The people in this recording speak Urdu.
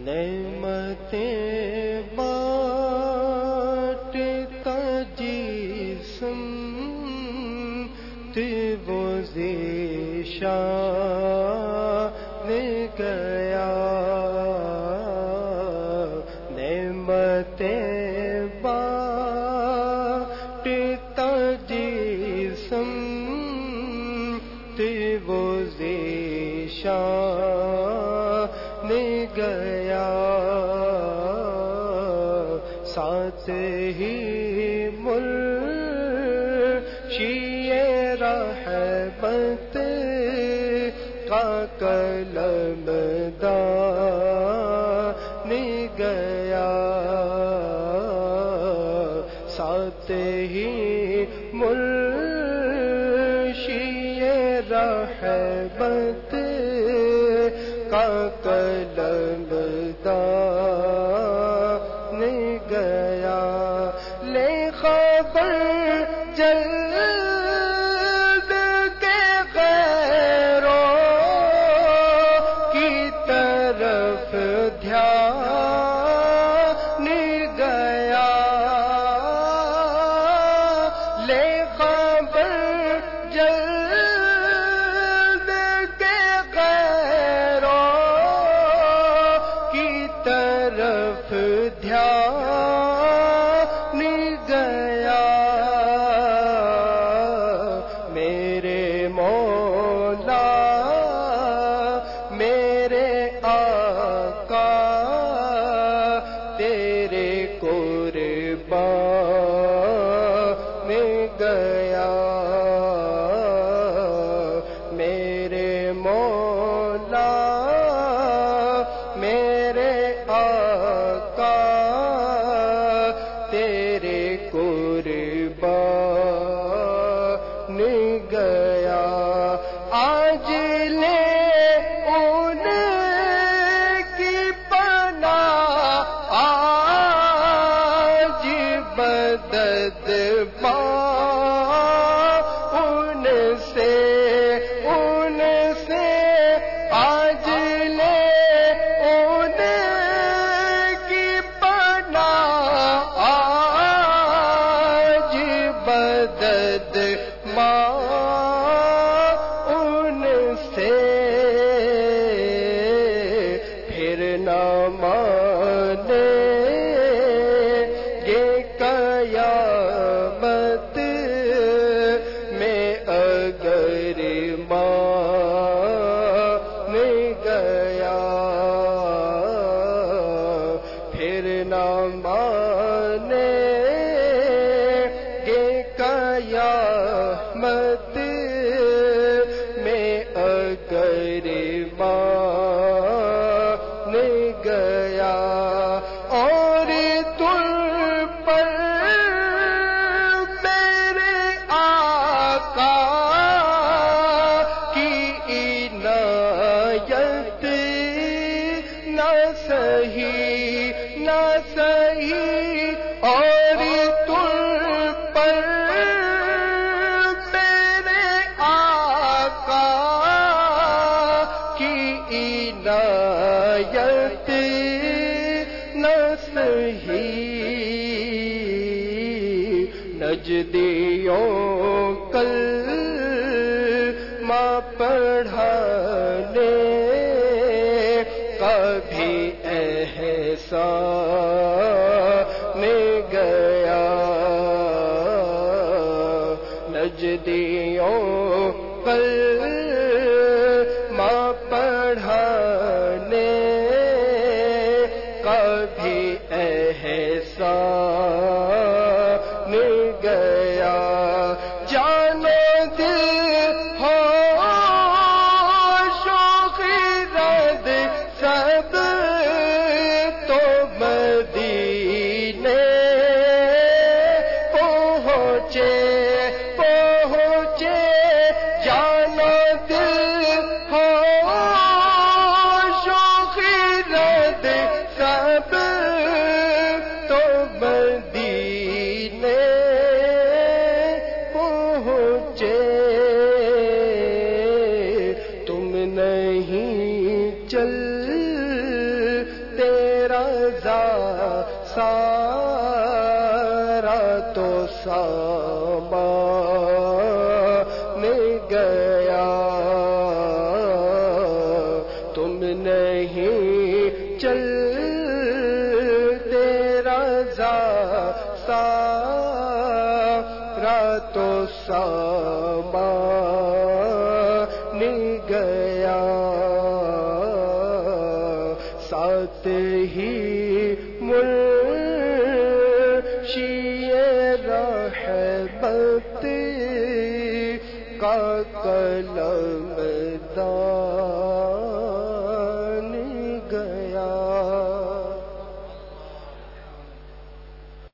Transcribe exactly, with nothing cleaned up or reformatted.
نعمتیں بانٹتا جسم وہ ذیشان گیا، نعمتیں بانٹتا جسم وہ ذیشان گیا، ساتھ ہی مرشی رحمت کا قلم دان گیا، ساتھ ہی مرشی رحمت کا قلم دان گیا، لے خبر جلد کے غیروں کی طرف دھیان گیا، لے خبر جلد کے غیروں کی طرف دھیان گیا، میرے مولا میرے آقا تیرے قربان گیا، میرے مولا میرے آقا تیرے قربان گیا، آج لے ان کی پناہ، آج مدد پاؤ ان سے، ان سے آج لے ان کی پناہ، آج مدد ان سے، پھر نہ مانیں گے قیامت میں اگر مان گیا، پھر نہ مانیں گے قیامت میں اگر مان گیا، اور تم پر میرے آقا کی عنایت نہ سہی نہ سہی، اور تم پر میرے آقا کی عنایت نہ سہی، نجدیوں کلمہ پڑھانے کا بھی احسان گیا، نجدیوں کلمہ پڑھانے کا بھی احسان گیا، جانو دل ہو شوخیرد سب تو مدینے پہنچے پہنچے، جانو دل ہو شوخیرد سب تو مدینے پہنچے، تم نہیں چلتے رضا سارا تو سامان گیا، تم نہیں چلتے رضا سارا تو سامان گیا، ساتھ ہی منشی رحمت کا قلم دار